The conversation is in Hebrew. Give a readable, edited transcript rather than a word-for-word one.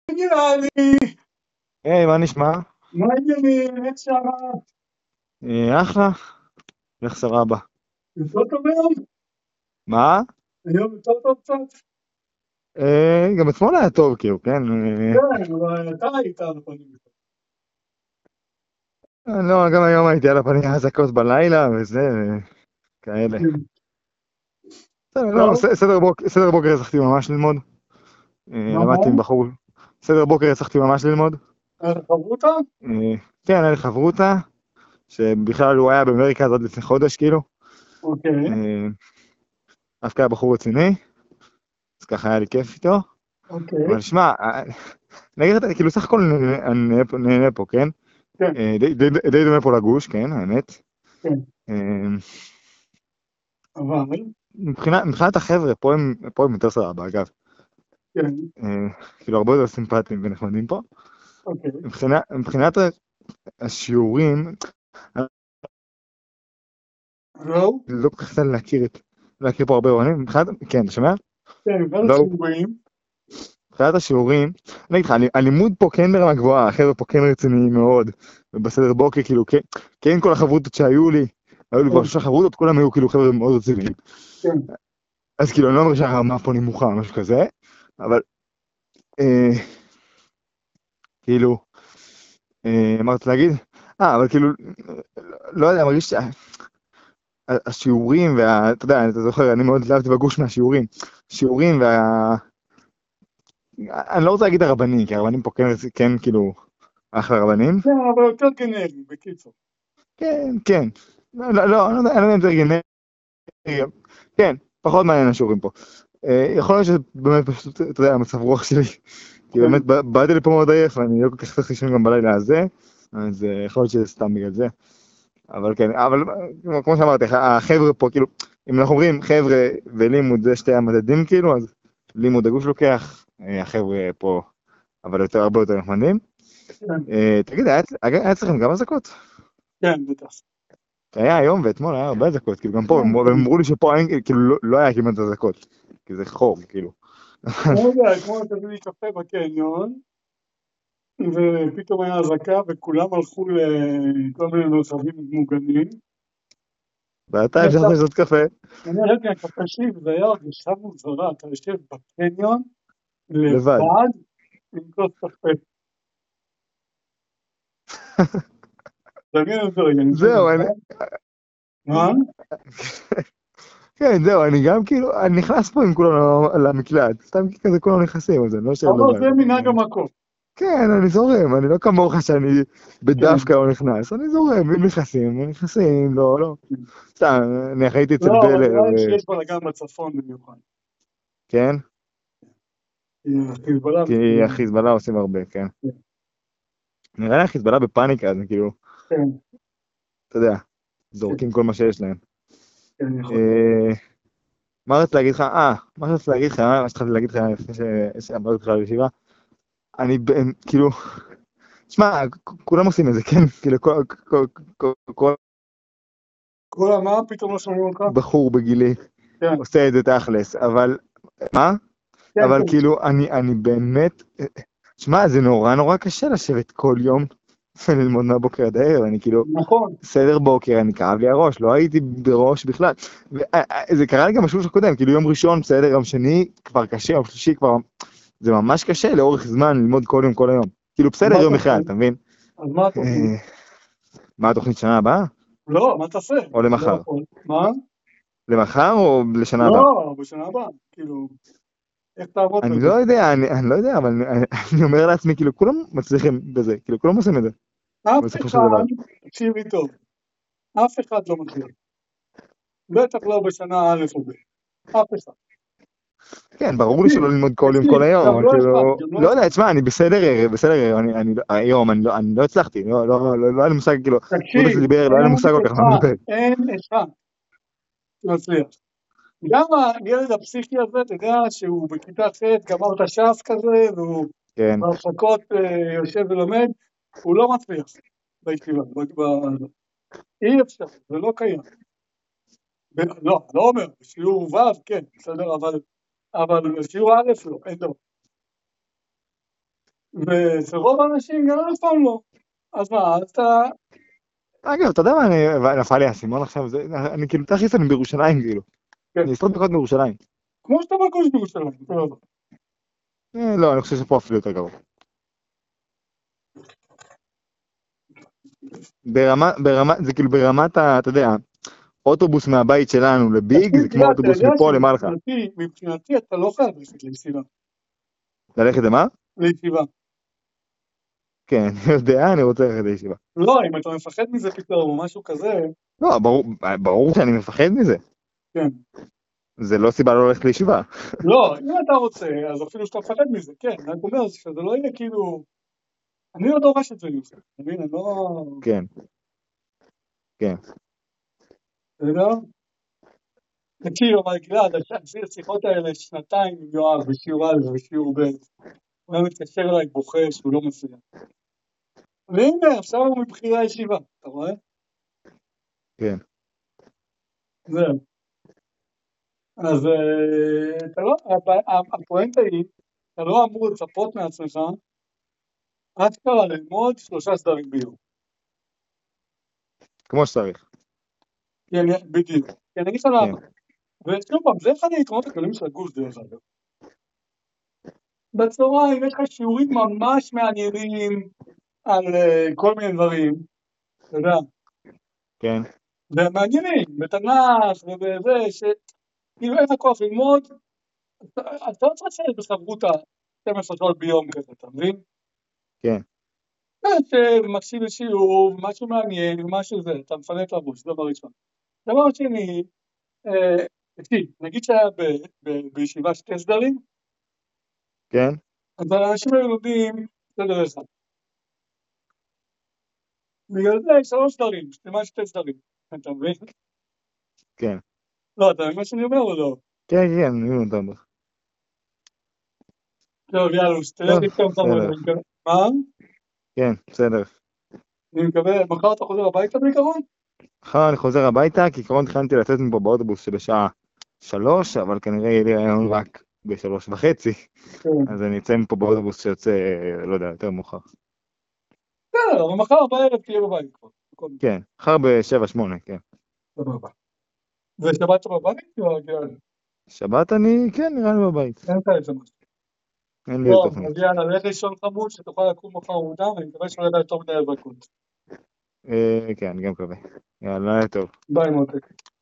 גלעדי, היי, מה נשמע? מה העניינים? איך שמה? אחלה, לך סבבה. יותר טוב היום? מה? היום יותר טוב קצת? גם אתמול היה טוב, כאילו, כן? כן, אבל אתה היית על הפנים. לא, גם היום הייתי על הפנים חזקות בלילה וזה, כאלה. בסדר, לא, טוב, סדר בוקר הצלחתי ממש ללמוד. מה? למדתי עם בחור. סדר בוקר הצלחתי ממש ללמוד. חברותא? אה, כן, היה לי חברותא, שבכלל הוא היה באמריקה עד לפני חודש, כאילו. אוקיי, אה, דווקא היה בחור רציני, אז ככה היה לי כיף איתו. אוקיי, אבל שמע, אני אגיד לך, כאילו, סך הכל אני נהנה פה, כן? כן, די דומה פה לגוש, כן, האמת. כן, אה, אבל, מבחינת החבר'ה, פה הם יותר סבבה, אגב. כן, כאילו, הרבה יותר סימפטיים ונחמדים פה. אוקיי, מבחינת השיעורים, אני לא, לא כל כך יצא לי להכיר פה הרבה רעיונים. כן, אתה שומע? כן, מבחינת לא, השיעורים, מבחינת השיעורים, אני אגיד לך, הלימוד פה כן ברמה גבוהה, החבר'ה פה כן רציניים מאוד, ובסדר בוקר, כאילו, כן כל החברותות שהיו לי, היו לי כבר כן, 3 חברותות, כולם היו כאילו חבר'ה מאוד רציניים. כן, אז כאילו, אני לא אומר שהרמה פה נמוכה, משהו כזה, אבל אה, כאילו, אמרתי להגיד, אבל כאילו, לא יודע, מרגיש שהשיעורים אתה יודע, אתה זוכר, אני מאוד התלהבתי בגוש מהשיעורים. שיעורים אני לא רוצה להגיד הרבנים, כי הרבנים פה כן כאילו, אחלה רבנים. כן, אבל יותר גנרי, בקיצור. כן, כן. אני לא יודע אם זה גנרי, כן, פחות מעניין השיעורים פה. יכול להיות שזה באמת פשוט, אתה יודע, המצב רוח שלי, כי כן, באמת באתי לפה מאוד עייף, ואני לא כל כך צריך לישון גם בלילה הזה, אז יכול להיות שזה סתם בגלל זה. אבל כן, אבל כמו שאמרתי, החבר'ה פה, כאילו, אם אנחנו אומרים חבר'ה ולימוד זה שתי המדדים, כאילו, אז לימוד הגוש לוקח, החבר'ה פה, אבל הרבה יותר נחמדים. כן, תגיד, היה אצלכם גם אזעקות? כן, בטח. היה היום ואתמול היה הרבה אזעקות, כאילו, גם פה, כן, הם אמרו לי שפה אין, כאילו, לא היה כמעט אזעקות, כי זה חור, כאילו. לא יודע, כמו נתנו לי קפה בקניון, ופתאום היה אזעקה וכולם הלכו לכל מיני מרחבים מוגנים. ואתה אפשר לשתות קפה, אני ירדתי מהקפה שלי וזה היה הרגשה מוזרה, אתה יושב בקניון לבד. לבד עם כוס קפה. דמיין את זה רגע, אני יושב זהו, לבד. מה? כן, זהו, אני גם כאילו, אני נכנס פה עם כולם למקלט, סתם כי כזה כולם נכנסים, אז אני לא אשאר אבל לבד. זה מנהג המקום. כן, אני זורם, אני לא כמוך שאני כן, בדווקא לא נכנס, אני זורם, אם נכנסים, נכנסים, לא, לא. כן. סתם, אני הייתי אצל לא, אבל בלר, נראה לי שיש בלאגן בצפון במיוחד. כן? כי החיזבאללה כי מסתובב. החיזבאללה עושים הרבה, כן. כן, נראה לי החיזבאללה בפאניקה, אז כאילו, כן, אתה יודע, כן, זורקים כל מה שיש להם. כן, יכול להיות. אה, מה רציתי להגיד לך? מה רציתי להגיד לך? מה שהתחלתי להגיד לך לפני שאמרתי אותך לישיבה? כאילו, שמע, כולם עושים את זה, כן? כאילו, כל כל מה? פתאום לא שומעים אותך? בחור בגילי כן, עושה את זה תכלס, אבל, מה? כן, אבל כן. כאילו, אני באמת, שמע, זה נורא נורא קשה לשבת כל יום וללמוד מהבוקר עד הערב, אני כאילו, נכון, סדר בוקר, אני כאב לי הראש, לא הייתי בראש בכלל. זה קרה לי גם בשבוע הקודם, כאילו יום ראשון, בסדר, יום שני כבר קשה, יום שלישי כבר, זה ממש קשה לאורך זמן ללמוד כל יום, כל היום. כאילו, אז בסדר, מה יום תעשה? אחד, אתה מבין? אז מה התוכנית? אה, מה התוכנית שנה הבאה? לא, מה תעשה? או אתה לא למחר? יכול. מה? למחר או לשנה הבאה? לא, בשנה הבאה. כאילו, איך תעבוד אני בזה? לא יודע, אני לא יודע, אבל אני אומר לעצמי, כאילו, כולם מצליחים בזה, כאילו, כולם עושים את זה, אף בסופו של דבר. אחד, תקשיב לי טוב, אף אחד לא מצליח. בטח לא בשנה א' או ב'. אף אחד. כן, ברור לי תקשיב, שלא ללמוד כל יום, תקשיב, כל היום, גם אבל לא אחד, כאילו, גם לא לא אחד. יודע, תשמע, אני בסדר ערב, בסדר ערב, היום, אני לא הצלחתי, לא היה לי מושג, כאילו, גודס תקשיב, דיבר, לא היה לי מושג כל כך מה הוא מדבר. אין אחד שמצליח. גם הילד הפסיכי הזה, אתה יודע, שהוא בכיתה ח' גמר את הש"ס כזה, והוא כן, בהפסקות יושב ולומד, הוא לא מצליח בישיבה. אי אפשר, זה לא קיים. לא, לא אומר, בשיעור ו' כן, בסדר, אבל בשיעור א' לא, אין דבר. ואצל רוב האנשים גם אף פעם לא. אז מה, אז אתה... אגב, אתה יודע מה, נפל לי האסימון עכשיו, אני כאילו, תכלס אני בירושלים, כאילו. כן, אני 20 דקות בירושלים. כמו שאתה בגוש בירושלים, אתה לא יודע. לא, אני חושב שפה אפילו יותר קרוב. זה כאילו ברמת, אתה יודע, אוטובוס מהבית שלנו לביג, תקשיב, זה כמו גלעד, אתה אוטובוס יודע מפה למעלך. שמבחינתי אתה לא חייב ללכת לישיבה. ללכת למה? לישיבה. כן, אני יודע, אני רוצה ללכת לישיבה. לא, אם אתה מפחד מזה פתאום או משהו כזה, לא, ברור שאני מפחד מזה. כן. זה זה לא סיבה לא ללכת לישיבה. לא, אם אתה רוצה, אז אפילו שאתה מפחד מזה, כן. אני אומר שזה לא יהיה כאילו... אני לא דורש את זה ממך, אתה מבין? אני לא... כן, כן. אתה יודע? תקשיב, אבל גלעד, עשיתי השיחות האלה שנתיים עם יואב, בשיעור א' ובשיעור ב'. הוא היה מתקשר אליי בוכה שהוא לא מפריע. והנה, עכשיו הוא מבחירי הישיבה, אתה רואה? כן. זהו. אז אתה לא, הפואנטה היא, אתה לא אמור לצפות מעצמך, אשכרה ללמוד 3 סדרים ביום. כמו שצריך. בדיוק. כי אני אגיד לך כן. למה. ושוב פעם, זה אחד היתרונות הגדולים של הגוש דרך אגב. בצהריים יש לך שיעורים ממש מעניינים על כל מיני דברים, אתה יודע, כן. ומעניינים, בתנ"ך ובזה, שכאילו אין לך כוח ללמוד, אתה לא צריך לשבת בסברותה 12 שעות ביום כזה, אתה מבין? כן. מקשיב לשיעור, משהו מעניין, משהו זה, אתה מפנה את הראש, דבר ראשון. דבר שני, תקשיב, נגיד שהיה בישיבה 2 סדרים, כן. אז האנשים היו לומדים סדר אחד. בגלל זה 3 סדרים, כמעט 2 סדרים, אתה מבין? כן. לא, אתה מבין מה שאני אומר או לא? כן, כן, אני נותן לך. טוב, יאללה, שתלך טוב, לפתור את המועד, בסדר. אני מקווה. מה? כן, בסדר. אני מקווה, מחר אתה חוזר הביתה בעיקרון? מחר אני חוזר הביתה, כעיקרון תכננתי לצאת מפה באוטובוס שבשעה 3, אבל כנראה יהיה לי רעיון רק ב3:30, כן. אז אני אצא מפה באוטובוס שיוצא, לא יודע, יותר מאוחר. בסדר, אבל מחר בערב תהיה בבית כבר. כן, מחר ב7-8, כן. סבבה. ושבת אתה בבית או רגיל? שבת אני, כן, נראה לי בבית. אין לך איזה משהו. אין לי טוב, תוכנית. אז יאללה, לך לישון חמוד, שתוכל לקום מחר מוקדם, אני מקווה שלא ידע יותר מדי אזרקות. כן, אני גם מקווה. יאללה, טוב. ביי מותק.